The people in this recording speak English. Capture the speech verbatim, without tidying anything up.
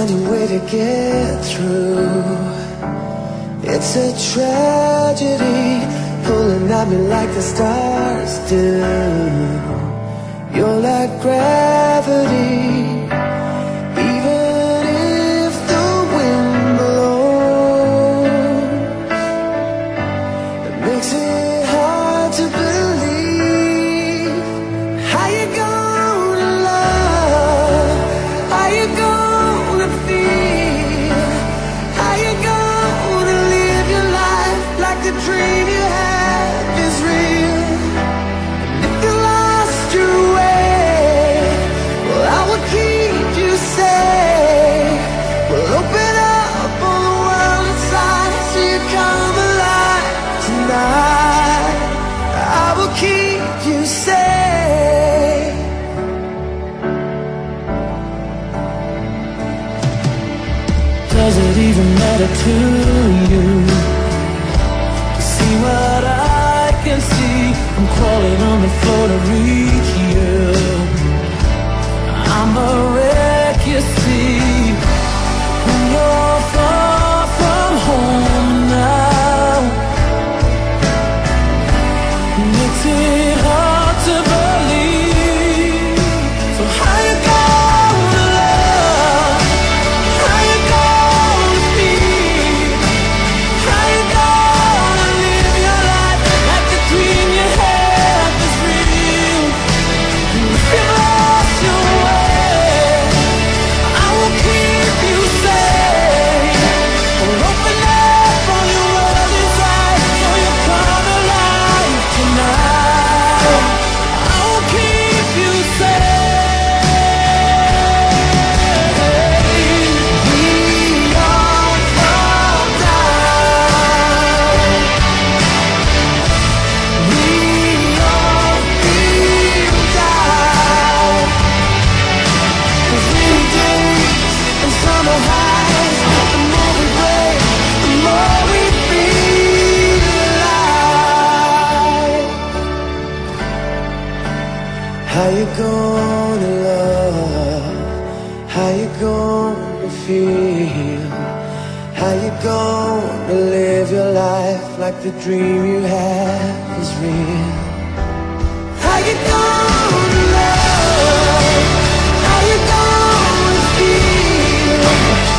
find a way to get through. It's a tragedy, pulling at me like the stars do. You're like gravity, even if the wind blows. It makes it hard to believe. How you gonna love? How you gonna feel? How you gonna live your life like the dream you have is real? And if you lost your way, well, I will keep you safe. We'll open up all the world inside so you come alive tonight. I will keep you safe. Does it even matter to you to see what I can see? I'm crawling on the floor to reach you. I'm a wreck, you see. When you're far from home now, it makes it hard to believe. So how you gonna love? How you gonna feel? How you gonna live your life like the dream you have is real? And if you lost your way, I will keep you safe. We'll open up all your world inside so you come alive tonight. I will keep you safe. We all fall down. We all feel down. Cause rainy days and summer highs, the more we break, the more we feel alive. How you gonna love? How you gonna feel? How you gonna live your life like the dream you have is real? How you gonna love? How you gonna feel?